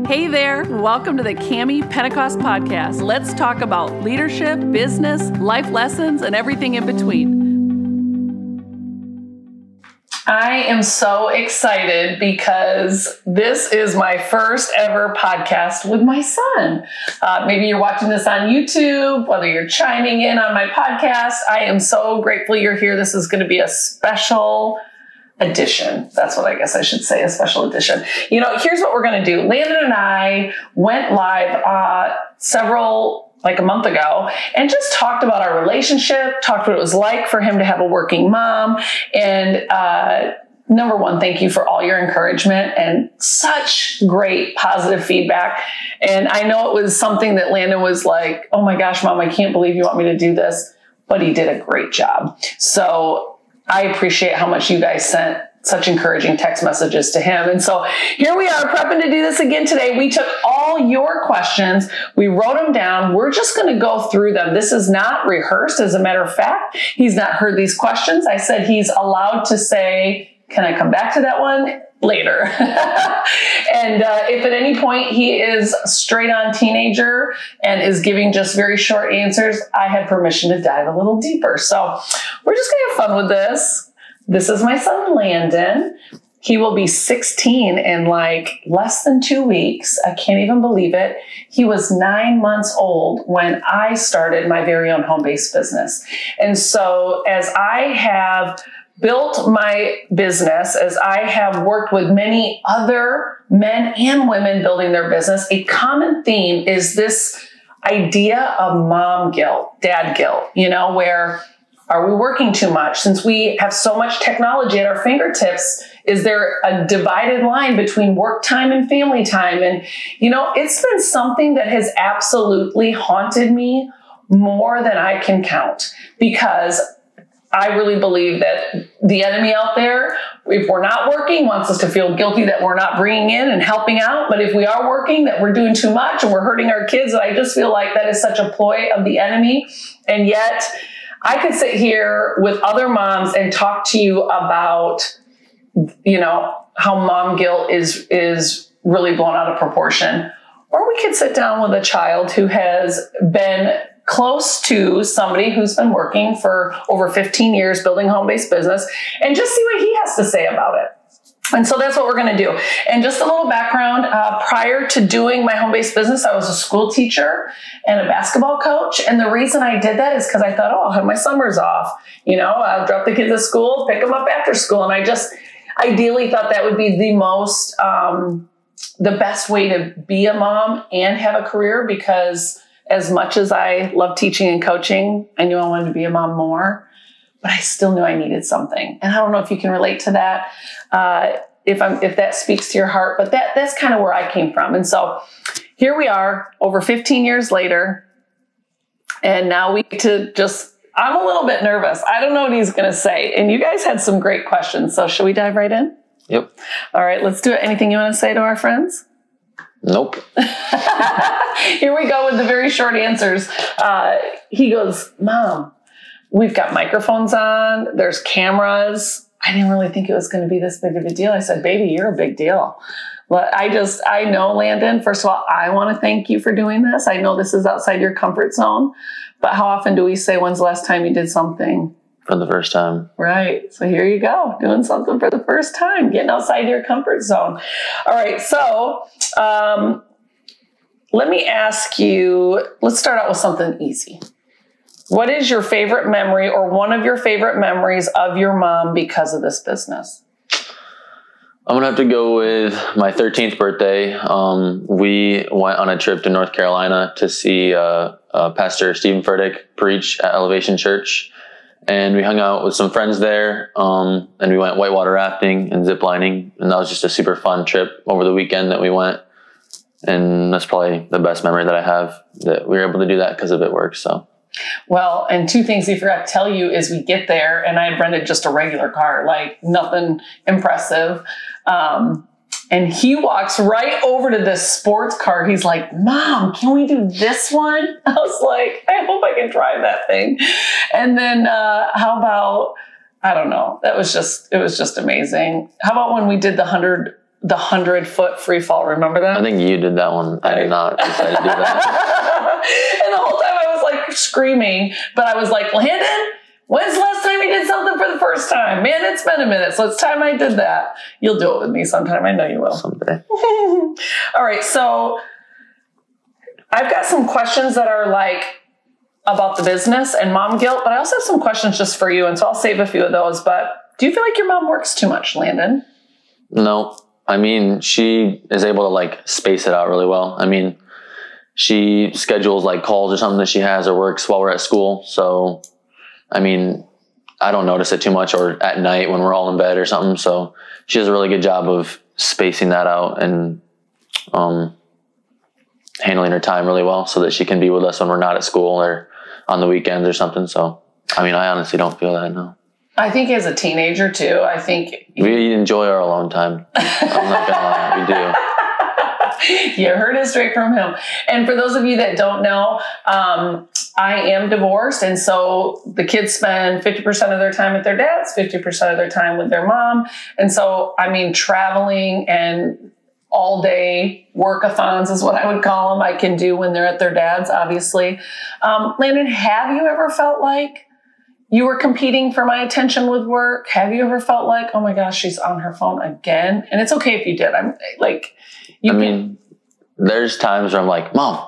Hey there, welcome to the Cami Pentecost Podcast. Let's talk about leadership, business, life lessons, and everything in between. I am so excited because this is my first ever podcast with my son. Maybe you're watching this on YouTube, whether you're chiming in on my podcast. I am so grateful you're here. This is going to be a special edition. That's what I guess I should say, a special edition. You know, here's what we're going to do. Landon and I went live a month ago and just talked about our relationship, talked what it was like for him to have a working mom. And number one, thank you for all your encouragement and such great positive feedback. And I know it was something that Landon was like, oh my gosh, Mom, I can't believe you want me to do this. But he did a great job. So I appreciate how much you guys sent such encouraging text messages to him. And so here we are prepping to do this again today. We took all your questions. We wrote them down. We're just going to go through them. This is not rehearsed. As a matter of fact, he's not heard these questions. I said he's allowed to say, can I come back to that one later? And if at any point he is straight on teenager and is giving just very short answers, I have permission to dive a little deeper. So we're just going to have fun with this. This is my son, Landon. He will be 16 in like less than 2 weeks. I can't even believe it. He was 9 months old when I started my very own home-based business. And so as I have built my business, as I have worked with many other men and women building their business, a common theme is this idea of mom guilt, dad guilt, where are we working too much? Since we have so much technology at our fingertips, is there a divided line between work time and family time? And, it's been something that has absolutely haunted me more than I can count, because I really believe that the enemy out there, if we're not working, wants us to feel guilty that we're not bringing in and helping out. But if we are working, that we're doing too much and we're hurting our kids. And I just feel like that is such a ploy of the enemy. And yet I could sit here with other moms and talk to you about, how mom guilt is really blown out of proportion. Or we could sit down with a child who has been close to somebody who's been working for over 15 years building home-based business and just see what he has to say about it. And so that's what we're going to do. And just a little background, prior to doing my home-based business, I was a school teacher and a basketball coach. And the reason I did that is because I thought, I'll have my summers off. I'll drop the kids at school, pick them up after school. And I just ideally thought that would be the best way to be a mom and have a career, because as much as I love teaching and coaching, I knew I wanted to be a mom more, but I still knew I needed something. And I don't know if you can relate to that, if that speaks to your heart, but that's kind of where I came from. And so here we are over 15 years later. And now we get to I'm a little bit nervous. I don't know what he's going to say. And you guys had some great questions. So should we dive right in? Yep. All right, let's do it. Anything you want to say to our friends? Nope. Here we go with the very short answers. He goes, Mom, we've got microphones on. There's cameras. I didn't really think it was going to be this big of a deal. I said, baby, you're a big deal. But I know, Landon, first of all, I want to thank you for doing this. I know this is outside your comfort zone, but how often do we say, when's the last time you did something? For the first time. Right. So here you go, doing something for the first time, getting outside your comfort zone. All right. So let me ask you, let's start out with something easy. What is your favorite memory or one of your favorite memories of your mom because of this business? I'm going to have to go with my 13th birthday. We went on a trip to North Carolina to see Pastor Stephen Furtick preach at Elevation Church. And we hung out with some friends there, and we went whitewater rafting and zip lining. And that was just a super fun trip over the weekend that we went. And that's probably the best memory that I have, that we were able to do that because of It Works. So. Well, and two things we forgot to tell you is we get there and I had rented just a regular car, like nothing impressive. And he walks right over to this sports car. He's like, Mom, can we do this one? I was like, I hope I can drive that thing. And then how about, I don't know, it was just amazing. How about when we did the the 100-foot free fall. Remember that? I think you did that one. I did not decide to do that. And the whole time I was like screaming, but I was like, Landon, when's the last time you did something for the first time? Man, it's been a minute. So it's time I did that. You'll do it with me sometime. I know you will. Someday. All right. So I've got some questions that are like about the business and mom guilt, but I also have some questions just for you. And so I'll save a few of those. But do you feel like your mom works too much, Landon? No. I mean, she is able to like space it out really well. I mean, she schedules like calls or something that she has or works while we're at school. So, I mean, I don't notice it too much, or at night when we're all in bed or something. So she does a really good job of spacing that out and handling her time really well so that she can be with us when we're not at school or on the weekends or something. So, I mean, I honestly don't feel that, no. I think as a teenager too, I think we enjoy our alone time. I'm not gonna lie, we do. You heard it straight from him. And for those of you that don't know, I am divorced. And so the kids spend 50% of their time with their dads, 50% of their time with their mom. And so, I mean, traveling and all day workathons is what I would call them. I can do when they're at their dad's, obviously. Landon, have you ever felt like you were competing for my attention with work? Have you ever felt like, oh my gosh, she's on her phone again? And it's okay if you did. I'm like, there's times where I'm like, mom.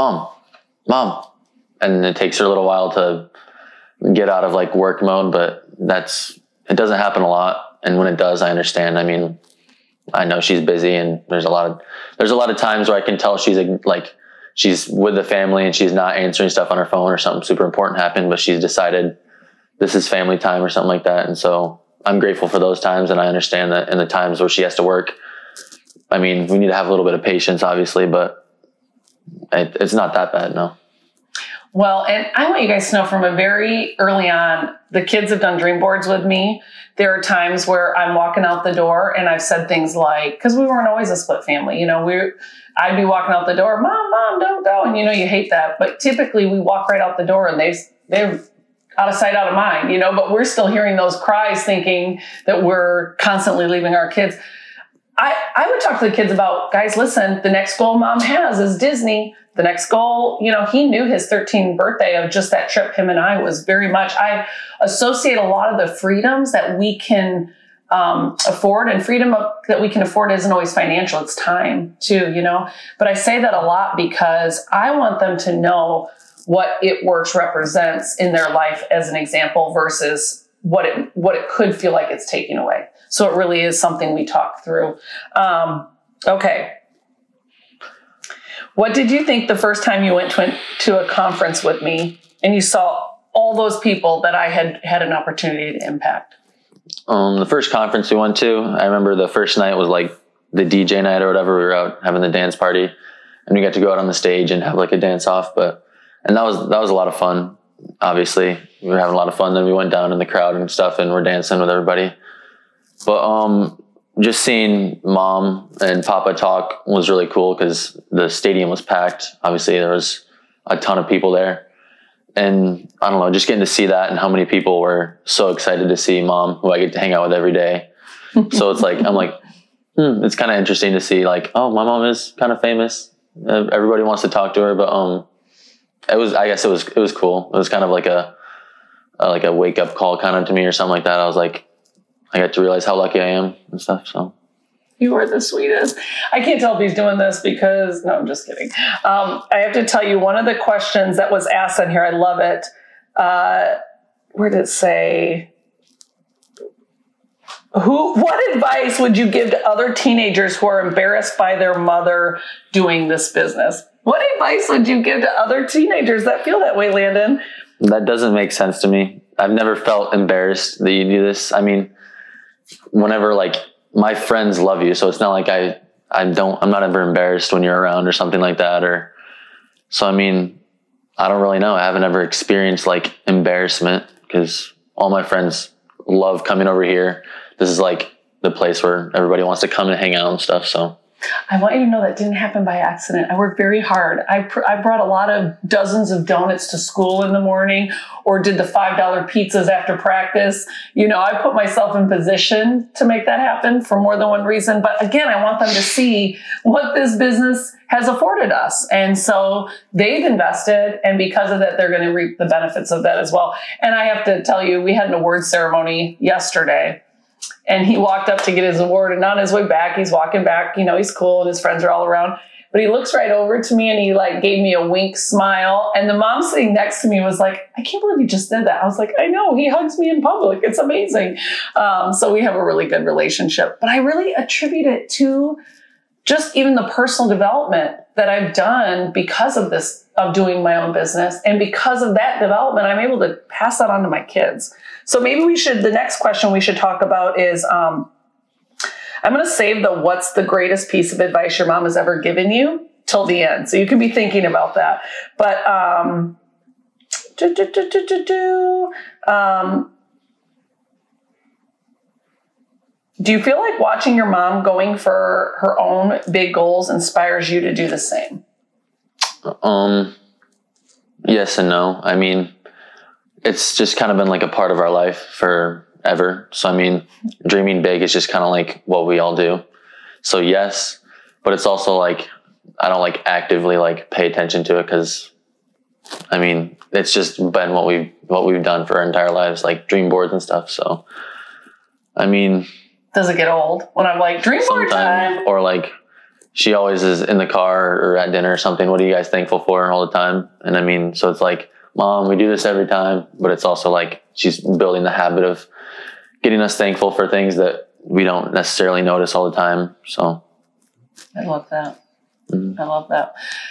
And it takes her a little while to get out of like work mode, but it doesn't happen a lot. And when it does, I understand. I mean, I know she's busy, and there's a lot of times where I can tell she's like, she's with the family and she's not answering stuff on her phone or something super important happened, but she's decided this is family time or something like that. And so I'm grateful for those times. And I understand that in the times where she has to work, I mean, we need to have a little bit of patience, obviously, but it's not that bad, no. Well, and I want you guys to know from a very early on, the kids have done dream boards with me. There are times where I'm walking out the door and I've said things like, because we weren't always a split family, I'd be walking out the door, mom, don't go. And you hate that. But typically we walk right out the door and they're out of sight, out of mind, but we're still hearing those cries thinking that we're constantly leaving our kids. I would talk to the kids about, guys, listen, the next goal mom has is Disney. The next goal, he knew his 13th birthday of just that trip. Him and I was very much, I associate a lot of the freedoms that we can afford, and that we can afford isn't always financial. It's time too, but I say that a lot because I want them to know what It Works represents in their life as an example versus what it could feel like it's taking away. So it really is something we talk through. Okay. What did you think the first time you went to a conference with me and you saw all those people that I had an opportunity to impact? The first conference we went to, I remember the first night was like the DJ night or whatever. We were out having the dance party, and we got to go out on the stage and have like a dance off. And that was a lot of fun. Obviously, we were having a lot of fun. Then we went down in the crowd and stuff, and we're dancing with everybody. But just seeing Mom and Papa talk was really cool because the stadium was packed. Obviously, there was a ton of people there. And I don't know, just getting to see that and how many people were so excited to see Mom, who I get to hang out with every day. So it's like, I'm like, it's kind of interesting to see like, oh, my mom is kind of famous. Everybody wants to talk to her, but I guess it was cool. It was kind of like a wake up call kind of to me or something like that. I was like, I got to realize how lucky I am and stuff. So you are the sweetest. I can't tell if he's doing this because, no, I'm just kidding. I have to tell you, one of the questions that was asked on here, I love it. Where did it say? What advice would you give to other teenagers who are embarrassed by their mother doing this business? What advice would you give to other teenagers that feel that way, Landon? That doesn't make sense to me. I've never felt embarrassed that you do this. I mean, whenever like my friends love you, so it's not like I'm not ever embarrassed when you're around or something like that. So I mean, I don't really know. I haven't ever experienced like embarrassment because all my friends love coming over here. This is like the place where everybody wants to come and hang out and stuff. So I want you to know that didn't happen by accident. I worked very hard. I brought a lot of dozens of donuts to school in the morning, or did the $5 pizzas after practice. I put myself in position to make that happen for more than one reason. But again, I want them to see what this business has afforded us. And so they've invested, and because of that, they're going to reap the benefits of that as well. And I have to tell you, we had an awards ceremony yesterday. And he walked up to get his award, and on his way back, he's walking back, he's cool and his friends are all around, but he looks right over to me and he gave me a wink smile. And the mom sitting next to me was like, I can't believe you just did that. I was like, I know, he hugs me in public. It's amazing. So we have a really good relationship, but I really attribute it to just even the personal development that I've done because of this, of doing my own business. And because of that development, I'm able to pass that on to my kids. So maybe the next question we should talk about is, I'm going to save what's the greatest piece of advice your mom has ever given you till the end. So you can be thinking about that. But, do you feel like watching your mom going for her own big goals inspires you to do the same? Yes and no. I mean, it's just kind of been a part of our life forever. So, I mean, dreaming big is just kind of what we all do. So yes, but it's also I don't actively pay attention to it, because I mean, it's just been what we've done for our entire lives, dream boards and stuff. So, I mean, does it get old when I'm dream board time? Or she always is in the car or at dinner or something. What are you guys thankful for all the time? And I mean, so it's Mom, we do this every time, but it's also she's building the habit of getting us thankful for things that we don't necessarily notice all the time. So I love that. Mm-hmm. I love that.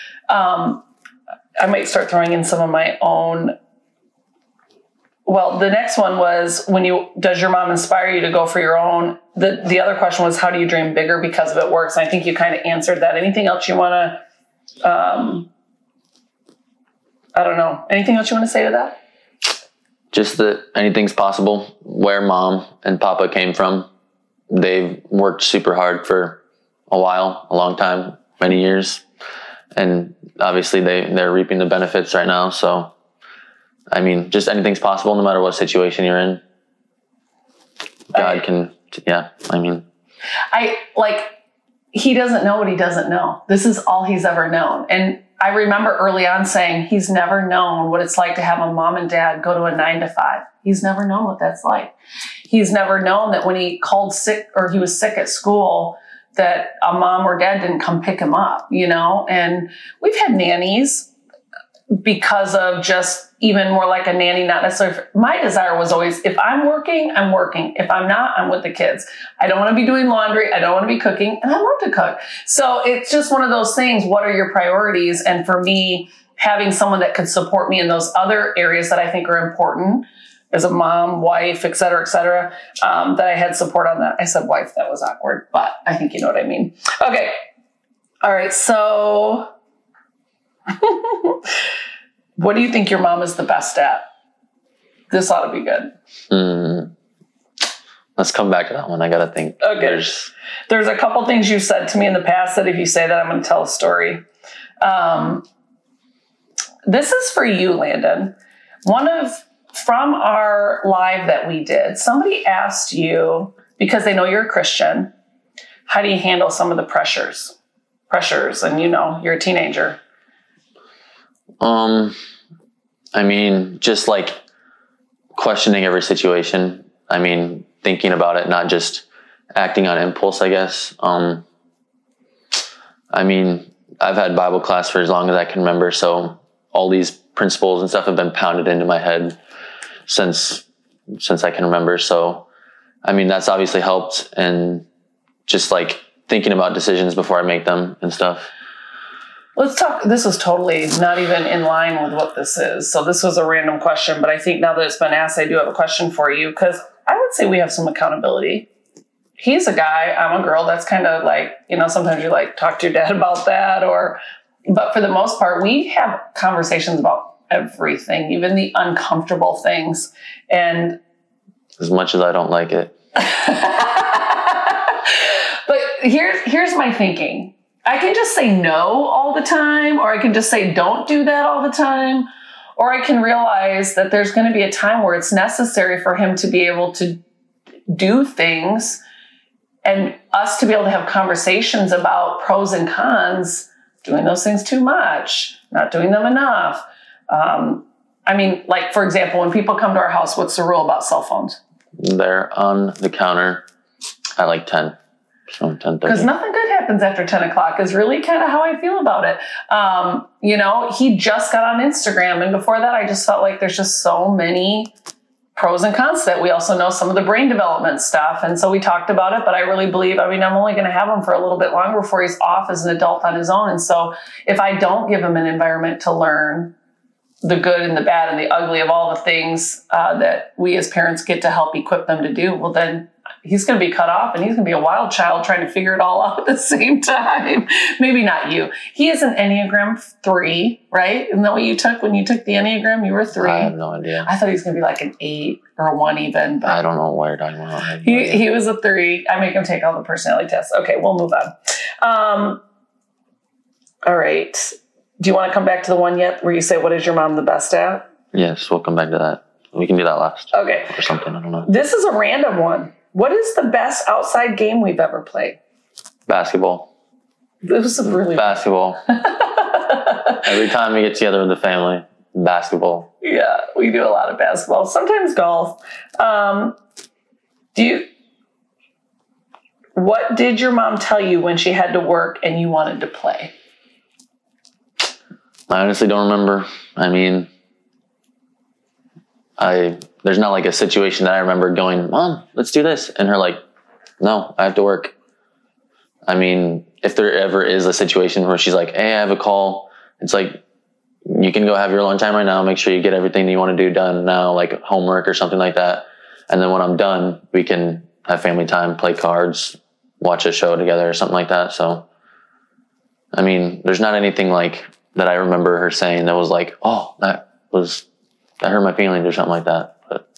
I might start throwing in some of my own. Well, the next one was, does your mom inspire you to go for your own? The other question was, how do you dream bigger because of it works? And I think you kind of answered that. Anything else you want to, I don't know. Anything else you want to say to that? Just that anything's possible. Where Mom and Papa came from, they've worked super hard for a long time, many years. And obviously they're reaping the benefits right now. So, I mean, just anything's possible no matter what situation you're in. God can, yeah, I mean. He doesn't know what he doesn't know. This is all he's ever known. And I remember early on saying he's never known what it's like to have a mom and dad go to a 9 to 5. He's never known what that's like. He's never known that when he called sick or he was sick at school, that a mom or dad didn't come pick him up, and we've had nannies because of just even more like a nanny, not necessarily. My desire was always, if I'm working, I'm working. If I'm not, I'm with the kids. I don't want to be doing laundry. I don't want to be cooking, and I love to cook. So it's just one of those things. What are your priorities? And for me, having someone that could support me in those other areas that I think are important as a mom, wife, et cetera, that I had support on that. I said wife, that was awkward, but I think you know what I mean. Okay. All right. So what do you think your mom is the best at? This ought to be good. Let's come back to that one. I got to think. Okay. There's a couple things you've said to me in the past that if you say that, I'm going to tell a story. This is for you, Landon. From our live that we did, somebody asked you, because they know you're a Christian, how do you handle some of the pressures? And you're a teenager. I mean, just questioning every situation. I mean, thinking about it, not just acting on impulse, I guess. I mean, I've had Bible class for as long as I can remember. So all these principles and stuff have been pounded into my head since I can remember. So, I mean, that's obviously helped, and just thinking about decisions before I make them and stuff. Let's talk. This is totally not even in line with what this is. So this was a random question, but I think now that it's been asked, I do have a question for you, because I would say we have some accountability. He's a guy, I'm a girl. That's kind of sometimes you talk to your dad about that, but for the most part, we have conversations about everything, even the uncomfortable things. And as much as I don't like it. But here's my thinking. I can just say no all the time, or I can just say don't do that all the time, or I can realize that there's going to be a time where it's necessary for him to be able to do things and us to be able to have conversations about pros and cons, doing those things too much, not doing them enough. I mean, like, for example, when people come to our house, what's the rule about cell phones? They're on the counter at like 10. So 10:30. Because nothing good happens after 10 o'clock is really kind of how I feel about it. He just got on Instagram. And before that, I just felt like there's just so many pros and cons that we also know some of the brain development stuff. And so we talked about it, but I really believe, I'm only going to have him for a little bit longer before he's off as an adult on his own. And so if I don't give him an environment to learn the good and the bad and the ugly of all the things that we as parents get to help equip them to do, well, then he's going to be cut off and he's going to be a wild child trying to figure it all out at the same time. Maybe not you. He is an Enneagram 3, right? Isn't that what you took when you took the Enneagram? You were 3. I have no idea. I thought he was going to be like an 8 or a 1 even. But I don't know what you're talking about. he was a 3. I make him take all the personality tests. Okay, we'll move on. All right. Do you want to come back to the one yet where you say, what is your mom the best at? Yes, we'll come back to that. We can do that last. Okay. Or something, I don't know. This is a random one. What is the best outside game we've ever played? Basketball. This was a really... Basketball. Every time we get together with the family, basketball. Yeah, we do a lot of basketball. Sometimes golf. What did your mom tell you when she had to work and you wanted to play? I honestly don't remember. I mean, there's not like a situation that I remember going, Mom, let's do this. And her like, no, I have to work. I mean, if there ever is a situation where she's like, hey, I have a call. It's like, you can go have your alone time right now. Make sure you get everything that you want to do done now, like homework or something like that. And then when I'm done, we can have family time, play cards, watch a show together or something like that. So, I mean, there's not anything like that I remember her saying that was like, oh, that hurt my feelings or something like that. But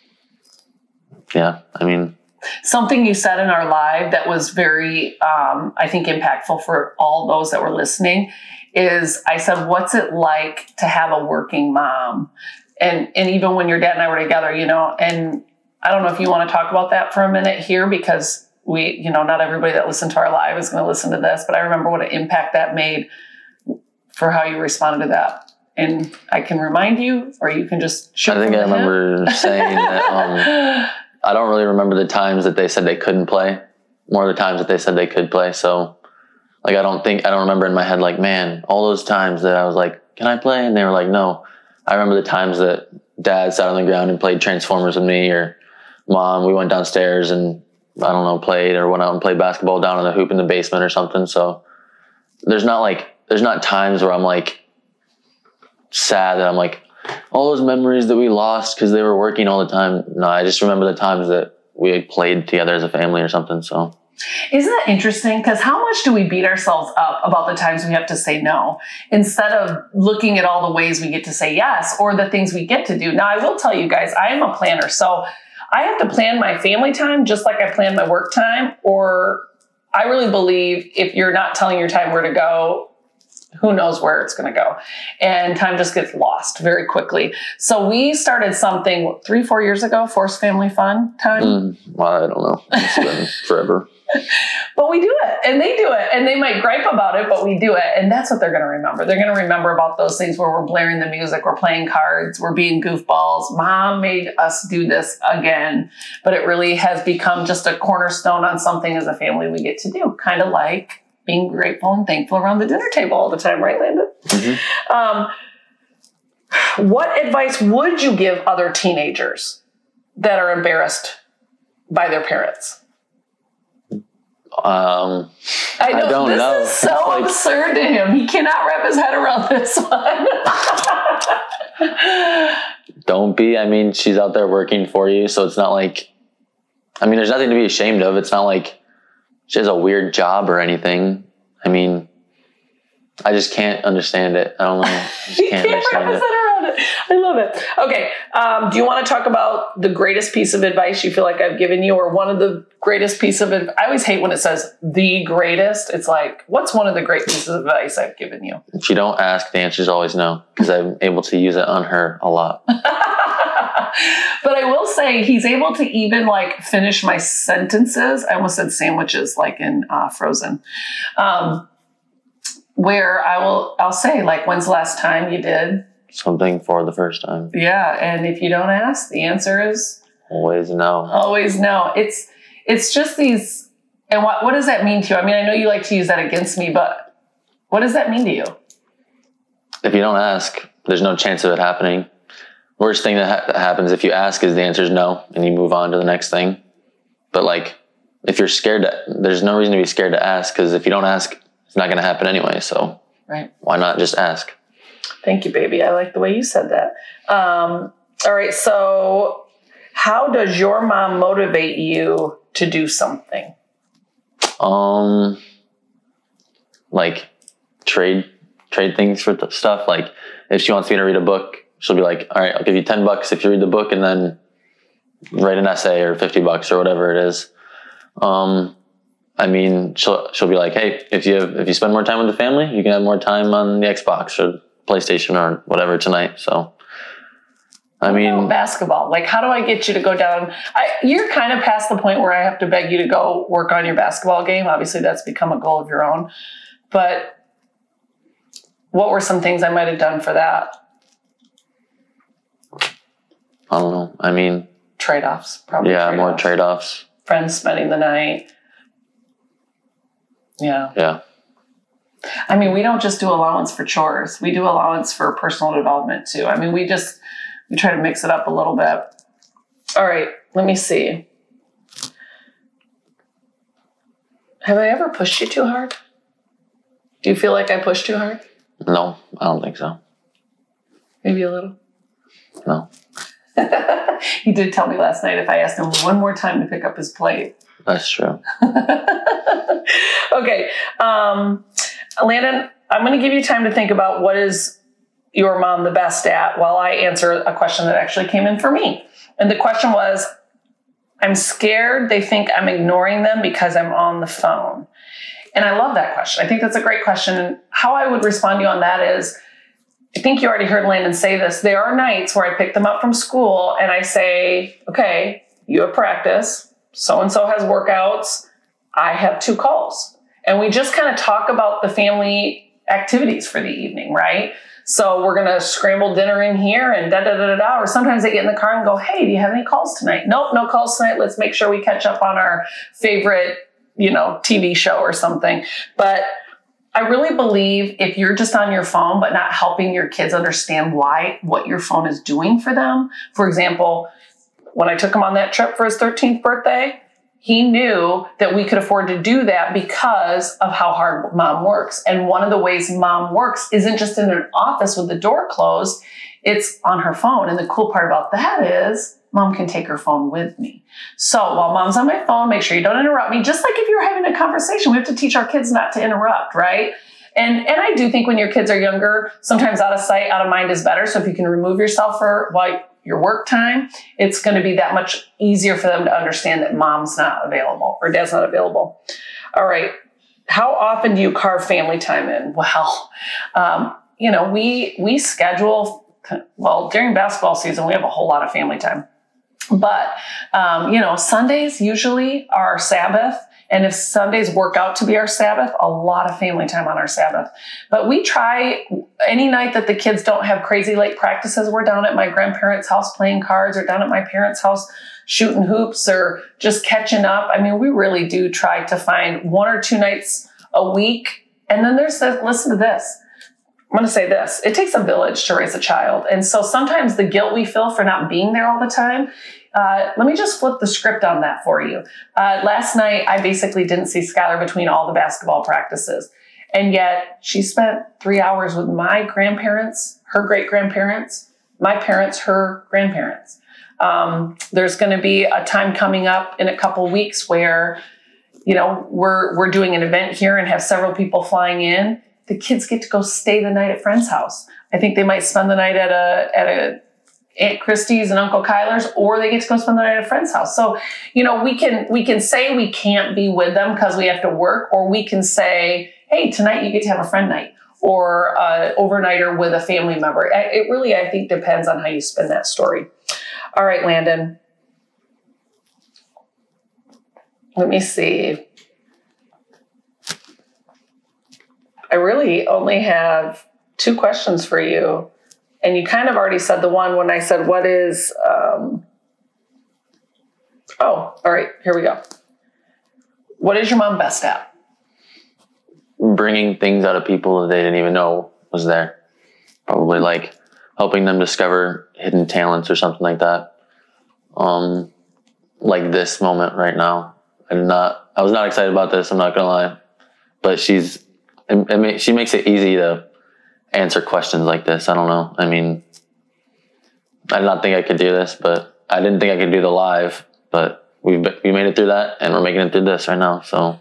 yeah, I mean. Something you said in our live that was very, I think, impactful for all those that were listening is I said, what's it like to have a working mom? And even when your dad and I were together, and I don't know if you want to talk about that for a minute here, because we, not everybody that listened to our live is going to listen to this, but I remember what an impact that made for how you responded to that. And I can remind you, or you can just shoot. I think I remember saying that I don't really remember the times that they said they couldn't play, more of the times that they said they could play. So like, I don't remember in my head, like, man, all those times that I was like, can I play? And they were like, no. I remember the times that Dad sat on the ground and played Transformers with me, or Mom, we went downstairs and I don't know, played or went out and played basketball down on the hoop in the basement or something. So there's not times where I'm like sad that I'm like, all those memories that we lost because they were working all the time. No, I just remember the times that we played together as a family or something. So isn't that interesting? Because how much do we beat ourselves up about the times we have to say no instead of looking at all the ways we get to say yes or the things we get to do? Now, I will tell you guys, I am a planner. So I have to plan my family time just like I plan my work time. Or I really believe if you're not telling your time where to go, who knows where it's going to go. And time just gets lost very quickly. So we started something 3-4 years ago, Forced Family Fun time. Well, I don't know. It's been forever. But we do it and they do it and they might gripe about it, but we do it. And that's what they're going to remember. They're going to remember about those things where we're blaring the music, we're playing cards, we're being goofballs. Mom made us do this again, but it really has become just a cornerstone on something as a family we get to do. Kind of like being grateful and thankful around the dinner table all the time, right, Landon? Mm-hmm. What advice would you give other teenagers that are embarrassed by their parents? I don't know. This is so absurd to him. He cannot wrap his head around this one. Don't be. I mean, she's out there working for you, so it's not like, I mean, there's nothing to be ashamed of. It's not like she has a weird job or anything. I mean, I just can't understand it. I don't know. I just can't understand wrap his head around I love it. Okay. Do you want to talk about the greatest piece of advice you feel like I've given you, or one of the greatest piece of advice? I always hate when it says the greatest. It's like, what's one of the great pieces of advice I've given you? If you don't ask, the answer is always no, because I'm able to use it on her a lot. But I will say he's able to even like finish my sentences. I almost said sandwiches, like in Frozen. Where I'll say, like, when's the last time you did something for the first time? Yeah. And if you don't ask, the answer is always no. Always no. It's just these. And what does that mean to you? I mean, I know you like to use that against me, but what does that mean to you? If you don't ask, there's no chance of it happening. Worst thing that happens if you ask is the answer is no, and you move on to the next thing. But like, if you're scared, there's no reason to be scared to ask, because if you don't ask, it's not going to happen anyway. So right. Why not just ask? Thank you, baby. I like the way you said that. All right. So how does your mom motivate you to do something? Like trade things for stuff. Like if she wants me to read a book, she'll be like, all right, I'll give you $10 if you read the book and then write an essay, or $50 or whatever it is. I mean, she'll be like, hey, if you spend more time with the family, you can have more time on the Xbox or PlayStation or whatever tonight. So, I mean, basketball. Like, how do I get you to go down? You're kind of past the point where I have to beg you to go work on your basketball game. Obviously, that's become a goal of your own. But what were some things I might have done for that? I don't know. I mean, trade-offs, probably. Yeah, more trade-offs. Friends spending the night. Yeah. Yeah. I mean, we don't just do allowance for chores. We do allowance for personal development too. I mean, we try to mix it up a little bit. All right, let me see. Have I ever pushed you too hard? Do you feel like I pushed too hard? No, I don't think so. Maybe a little? No. He did tell me last night if I asked him one more time to pick up his plate. That's true. Okay. Landon, I'm going to give you time to think about what is your mom the best at while I answer a question that actually came in for me. And the question was, I'm scared they think I'm ignoring them because I'm on the phone. And I love that question. I think that's a great question. And how I would respond to you on that is, I think you already heard Landon say this. There are nights where I pick them up from school and I say, okay, you have practice. So-and-so has workouts. I have 2 calls. And we just kind of talk about the family activities for the evening, right? So we're going to scramble dinner in here and da-da-da-da-da. Or sometimes they get in the car and go, hey, do you have any calls tonight? Nope, no calls tonight. Let's make sure we catch up on our favorite, TV show or something. But I really believe if you're just on your phone but not helping your kids understand what your phone is doing for them. For example, when I took him on that trip for his 13th birthday, he knew that we could afford to do that because of how hard mom works. And one of the ways mom works isn't just in an office with the door closed, it's on her phone. And the cool part about that is mom can take her phone with me. So while mom's on my phone, make sure you don't interrupt me. Just like if you're having a conversation, we have to teach our kids not to interrupt, right? And I do think when your kids are younger, sometimes out of sight, out of mind is better. So if you can remove yourself for your work time, it's going to be that much easier for them to understand that mom's not available or dad's not available. All right. How often do you carve family time in? Well, we schedule, during basketball season, we have a whole lot of family time. But, Sundays usually are our Sabbath. And if Sundays work out to be our Sabbath, a lot of family time on our Sabbath. But we try any night that the kids don't have crazy late practices. We're down at my grandparents' house playing cards, or down at my parents' house shooting hoops, or just catching up. I mean, we really do try to find 1 or 2 nights a week. And then listen to this. I'm going to say this. It takes a village to raise a child. And so sometimes the guilt we feel for not being there all the time, let me just flip the script on that for you. Last night, I basically didn't see Skylar between all the basketball practices. And yet she spent 3 hours with my grandparents, her great-grandparents, my parents, her grandparents. There's going to be a time coming up in a couple weeks where, we're doing an event here and have several people flying in. the kids get to go stay the night at friend's house. I think they might spend the night at a Aunt Christie's and Uncle Kyler's, or they get to go spend the night at a friend's house. So, we can say we can't be with them because we have to work, or we can say, hey, tonight you get to have a friend night or overnighter with a family member. It really, I think, depends on how you spin that story. All right, Landon. Let me see. I really only have 2 questions for you. And you kind of already said the one when I said, what is, all right, here we go. What is your mom best at? Bringing things out of people that they didn't even know was there. Probably like helping them discover hidden talents or something like that. Like this moment right now. I was not excited about this, I'm not gonna lie. But she makes it easy to answer questions like this. I don't know. I mean, I did not think I could do this, but I didn't think I could do the live, but we made it through that, and we're making it through this right now. So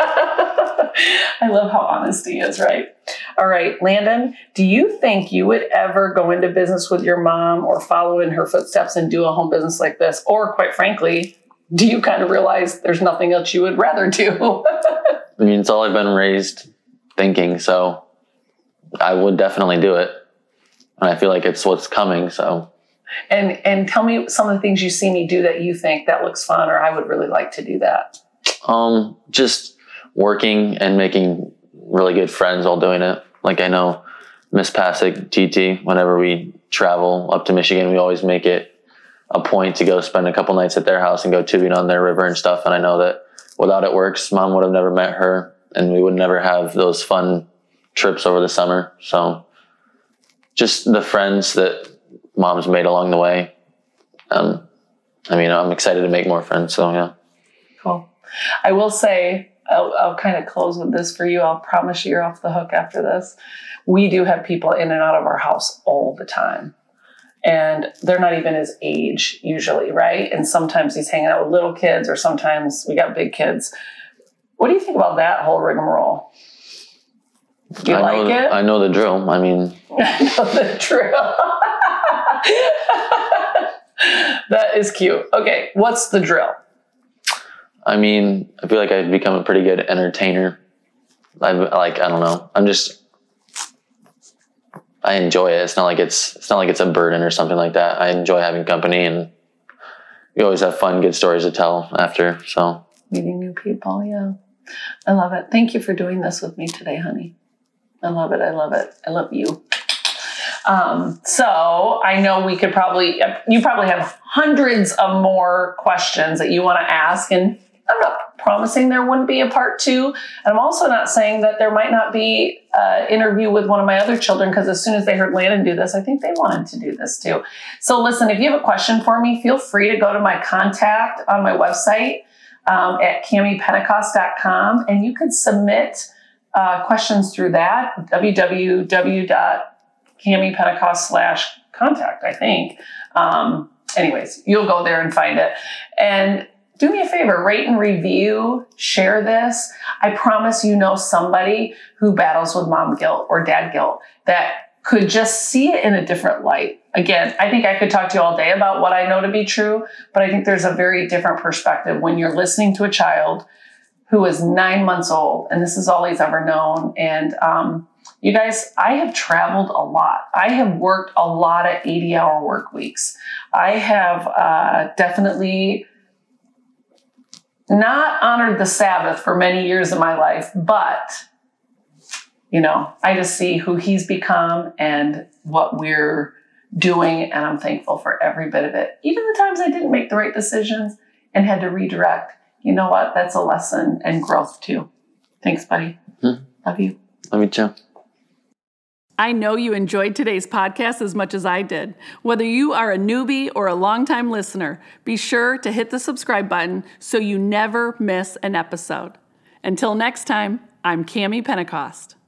I love how honesty is, right? All right, Landon, do you think you would ever go into business with your mom or follow in her footsteps and do a home business like this? Or quite frankly, do you kind of realize there's nothing else you would rather do? I mean, it's all I've been raised thinking, so I would definitely do it. And I feel like it's what's coming, so. And tell me some of the things you see me do that you think that looks fun, or I would really like to do that. Just working and making really good friends while doing it. Like I know Miss Pasick, TT, whenever we travel up to Michigan, we always make it a point to go spend a couple nights at their house and go tubing on their river and stuff. And I know that without It Works, Mom would have never met her, and we would never have those fun trips over the summer. So just the friends that Mom's made along the way. I'm excited to make more friends. So yeah. Cool. I will say, I'll kind of close with this for you. I'll promise you're off the hook after this. We do have people in and out of our house all the time. And they're not even his age usually, right? And sometimes he's hanging out with little kids, or sometimes we got big kids. What do you think about that whole rigmarole? Do you like it? I know the drill. I know the drill. That is cute. Okay, what's the drill? I feel like I've become a pretty good entertainer. I don't know. I enjoy it. It's not like it's a burden or something like that. I enjoy having company, and we always have fun, good stories to tell after. So meeting new people, yeah. I love it. Thank you for doing this with me today, honey. I love it. I love it. I love you. So I know you probably have hundreds of more questions that you want to ask, and I'm not promising there wouldn't be a part 2. And I'm also not saying that there might not be an interview with one of my other children, because as soon as they heard Landon do this, I think they wanted to do this too. So listen, if you have a question for me, feel free to go to my contact on my website at CamiPentecost.com, and you can submit questions through that, www.CamiPentecost/contact, I think. Anyways, you'll go there and find it. And do me a favor, rate and review, share this. I promise you know somebody who battles with mom guilt or dad guilt that could just see it in a different light. Again, I think I could talk to you all day about what I know to be true, but I think there's a very different perspective when you're listening to a child who is 9 months old, and this is all he's ever known. And you guys, I have traveled a lot. I have worked a lot of 80-hour work weeks. I have definitely not honored the Sabbath for many years of my life, but, I just see who he's become and what we're doing, and I'm thankful for every bit of it. Even the times I didn't make the right decisions and had to redirect. You know what? That's a lesson and growth too. Thanks, buddy. Love you. Love you too. I know you enjoyed today's podcast as much as I did. Whether you are a newbie or a longtime listener, be sure to hit the subscribe button so you never miss an episode. Until next time, I'm Cami Pentecost.